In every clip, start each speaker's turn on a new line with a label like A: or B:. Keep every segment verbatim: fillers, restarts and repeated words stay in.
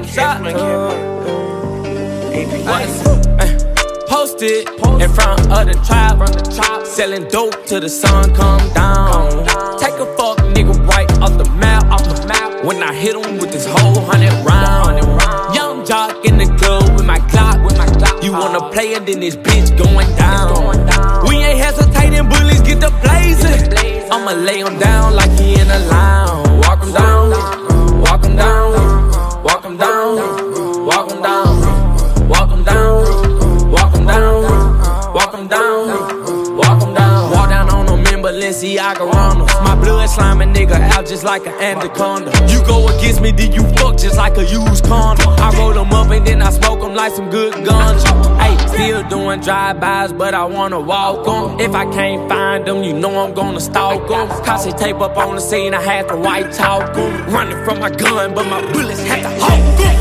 A: shot. Posted in front of the tribe, selling dope till the sun come down. Take a fuck nigga right off the map, off the map. When I hit him with this whole hundred round. Young jock in the club with my Glock, with my Glock. You wanna play it, then this bitch going down. We ain't hesitating, bullies get the blazing. I'ma lay him down like he in a lounge. Walk him down, walk him down, walk him down, walk him down, walk him down, walk him down, walk him down, walk him down. Walk down on them in Balenciaga Ronalds. My blood sliming nigga out just like an anaconda. You go against me, then you fuck just like a used condom. I roll them up and then I smoke them like some good guns. Hey, still doing drive-bys, but I wanna walk them. If I can't find them, you know I'm gonna stalk them. Cause tape up on the scene, I had to white talk them. Running from my gun, but my bullets had to hold them.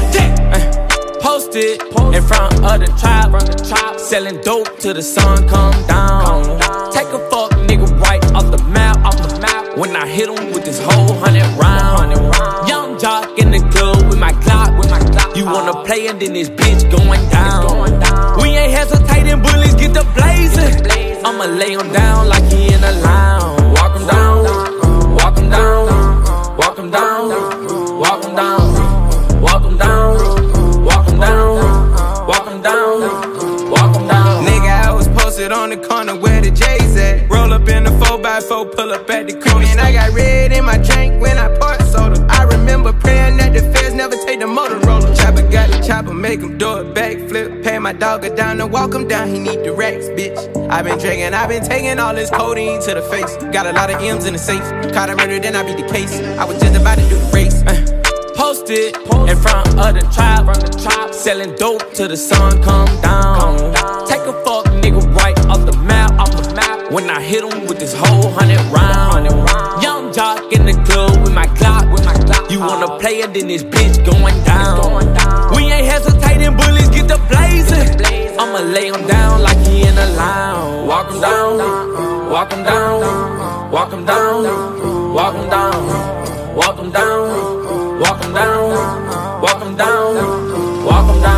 A: Posted in front of the tribe, selling dope till the sun come down. Take a fuck nigga right off the map, off the map. When I hit him with this whole hundred round. Young jock in the club with my Glock, with my Glock. You wanna play and then this bitch going down. We ain't hesitating, bullies get the blazing. I'ma lay him down like he in a lounge. Walk him down, walk him down, walk him down, walk him down, walk him down. Walk him down, walk him down, walk him down. Nigga, I was posted on the corner where the J's at. Roll up in the four by four, pull up at the corner. And I got red in my drink when I poured soda. I remember praying that the feds never take the Motorola. Chopper got the chopper, make him do a backflip. Pay my dog a down to walk him down, he need the racks, bitch. I been drinking, I been taking all this codeine to the face. Got a lot of M's in the safe. Caught a murder, then I beat the case. I was just about to do the race. Uh. Posted in front of the tribe, selling dope till the sun come down. Take a fuck nigga right off the map, off the map. When I hit him with this whole hundred round. Young jock in the club with my Glock, with my Glock. You wanna play it, then this bitch going down. We ain't hesitating, bullies get the blazing. I'ma lay him down like he in a lounge. Walk him down, walk him down, walk him down, walk him down, walk him down. Walk him down, walk him down, walk him down.